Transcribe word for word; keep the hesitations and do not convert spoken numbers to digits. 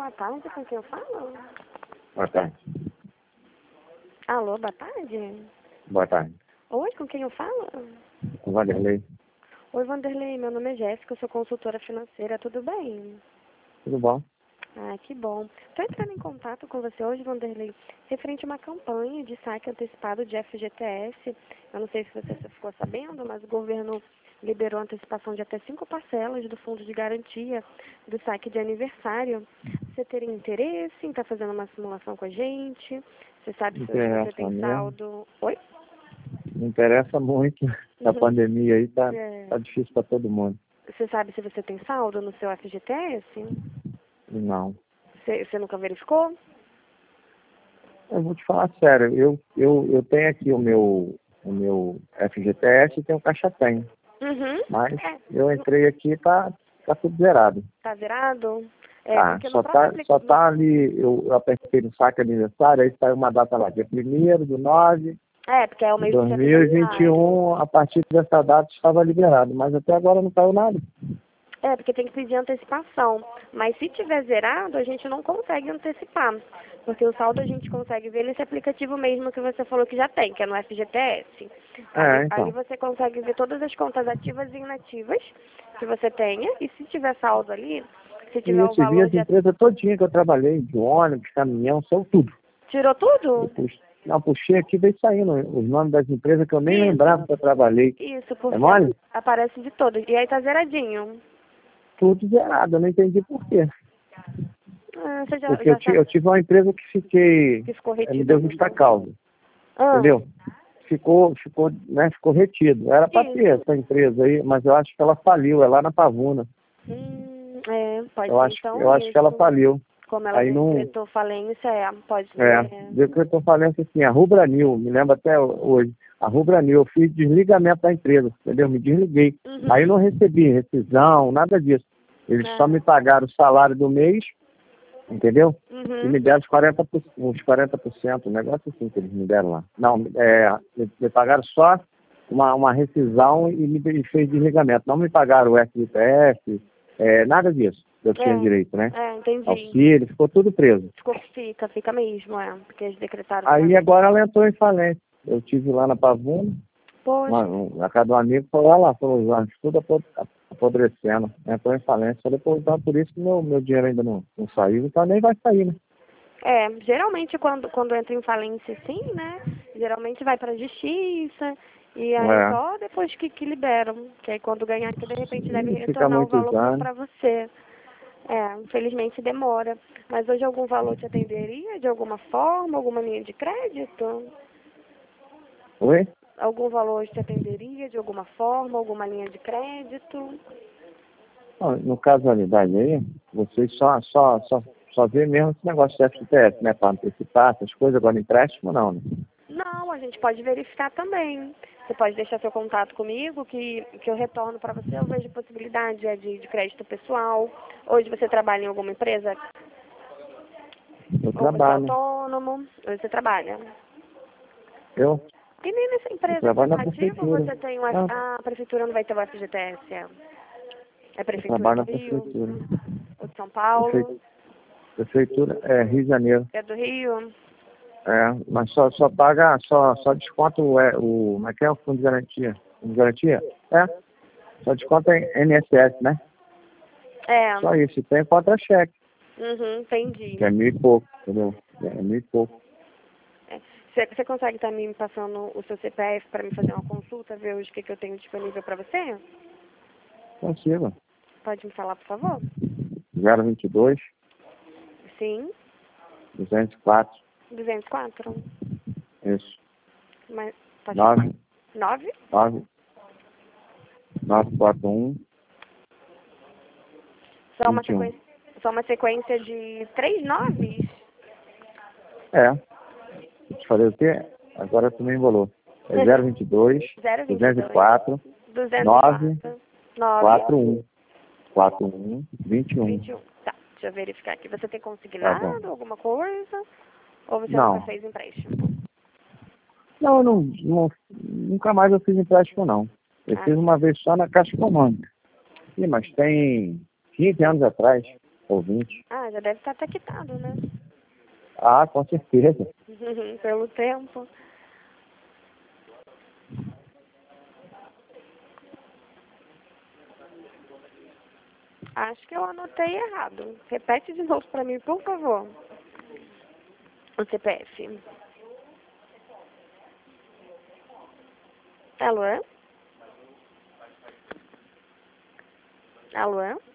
Boa tarde, com quem eu falo? Boa tarde. Alô, boa tarde? Boa tarde. Oi, com quem eu falo? Com Vanderlei. Oi, Vanderlei, meu nome é Jéssica, eu sou consultora financeira, tudo bem? Tudo bom? Ah, que bom. Estou entrando em contato com você hoje, Vanderlei, referente a uma campanha de saque antecipado de F G T S. Eu não sei se você ficou sabendo, mas o governo liberou antecipação de até cinco parcelas do fundo de garantia do saque de aniversário. Você teria interesse em estar fazendo uma simulação com a gente? Você sabe se hoje você tem saldo? Oi? Me interessa muito. A Uhum. pandemia aí tá, É. tá difícil para todo mundo. Você sabe se você tem saldo no seu F G T S? Não. Você, você nunca verificou? Eu vou te falar sério. Eu, eu, eu tenho aqui o meu, o meu F G T S e tenho o Caixa Tem. Uhum. Mas É. eu entrei aqui e tá, tá tudo zerado. Tá virado? É, Tá, porque no só próprio tá, aplica- só tá ali, eu, eu apertei no saque aniversário, aí saiu uma data lá, dia primeiro do nove É, porque é o de mês do dois seu mil e vinte e aniversário. um, a partir dessa data estava liberado, mas até agora não caiu nada. É, porque tem que pedir antecipação. Mas se tiver zerado, a gente não consegue antecipar. Porque o saldo a gente consegue ver nesse aplicativo mesmo que você falou que já tem, que é no F G T S. É, Ali, então. ali você consegue ver todas as contas ativas e inativas que você tenha. E se tiver saldo ali, se E tiver eu o vi valor as de... empresas todinha que eu trabalhei, de ônibus, caminhão, são tudo. Tirou Eu tudo? pux- não, puxei aqui, veio saindo os nomes das empresas que eu nem Isso. lembrava que eu trabalhei. Isso, É porque mole? aparece de todos. E aí tá zeradinho. Tudo zerado, eu não entendi por quê. Ah, você já, Porque eu, já ti- sabe eu tive uma empresa que fiquei, que ficou eh, me retido deu ali. justa causa, Ah, entendeu? Ficou, ficou, né, ficou retido. Era para ter isso. essa empresa aí, mas eu acho que ela faliu, é lá na Pavuna. Hum, é, pode Eu ser acho, então eu acho que ela isso. faliu. Como ela Aí não, decretou falência, é, pode é, ser. deu que eu estou falando assim, a Rubranil, me lembro até hoje, a Rubranil, eu fiz desligamento da empresa, entendeu? Me desliguei. Uhum. Aí eu não recebi rescisão, nada disso. Eles só Ah. me pagaram o salário do mês, entendeu? E Uhum. me deram os quarenta por cento, uns quarenta por cento, um negócio assim que eles me deram lá. Não, é, me, me pagaram só uma, uma rescisão e me e fez desligamento. Não me pagaram o F G T S, é, nada disso. Eu tinha É, direito, né? é, entendi. Auxílio, ficou tudo preso. Ficou, fica, fica mesmo, é, porque eles decretaram Aí falência. agora ela entrou em falência. Eu tive lá na Pavuna, Poxa, uma, um, a cada um amigo falou, olha lá, falou, João, tudo apod- apodrecendo. Entrou em falência. Falei, pô, então por isso que meu, meu dinheiro ainda não, não saiu, então nem vai sair, né? é, geralmente quando, quando entra em falência assim, né, geralmente vai pra justiça, e aí É. só depois que, que liberam, que aí quando ganhar que de repente deve E fica retornar o muitos valor pra, anos. pra você. É, infelizmente demora. Mas hoje algum valor te atenderia de alguma forma, alguma linha de crédito? Oi? Algum valor hoje te atenderia de alguma forma, alguma linha de crédito? Não, no casualidade aí, vocês só, só, só, só vê mesmo esse negócio de F G T S, né? Para antecipar essas coisas, agora empréstimo não, né? Não, a gente pode verificar também. Você pode deixar seu contato comigo, que, que eu retorno para você. Eu vejo possibilidade é, de, de crédito pessoal. Hoje você trabalha em alguma empresa? Eu Ou você é trabalho. autônomo? Hoje você trabalha? Eu, E nem nessa eu empresa trabalho na informativa prefeitura. você tem um F... Não, Ah, a prefeitura não vai ter o F G T S. É É eu prefeitura trabalho do na Rio, prefeitura. ou de São Prefe- Paulo, Prefeitura é Rio de Janeiro. é do Rio. É, mas só, só paga, só, só desconta o, é, o. Como é que é o fundo de garantia? Fundo de garantia? É. Só desconta em N S S, né? É, Só isso. E tem contra-cheque, uhum, entendi. que é mil e pouco, entendeu? É mil e pouco. Você você consegue estar me passando o seu C P F para me fazer uma consulta, ver hoje o que, que eu tenho disponível para você? Consigo. Pode me falar, por favor? zero vinte e dois, Sim, duzentos e quatro. duzentos e quatro. Isso. Mas, pode falar? nove, nove? nove, nove quatro um, Só uma vinte e um. sequência, só uma sequência de três noves? É. Eu te falei o quê? Agora tu me embolou. É zero vinte e dois, zero vinte e duzentos e dois, quatro, duzentos e nove, quatro, nove, quatro um. quatro um, vinte e um. vinte e um. Tá, deixa eu verificar aqui. Você tem Tá bom. consignado alguma coisa? Ou você nunca Não. fez empréstimo? Não, não, não, nunca mais eu fiz empréstimo, não. Eu Ah, fiz uma vez só na Caixa Econômica. Sim, mas tem quinze anos atrás. ouvinte. Ah, já deve estar até quitado, né? Ah, com certeza. Pelo tempo. Acho que eu anotei errado. Repete de novo para mim, por favor. O C P F. Alô? Alô?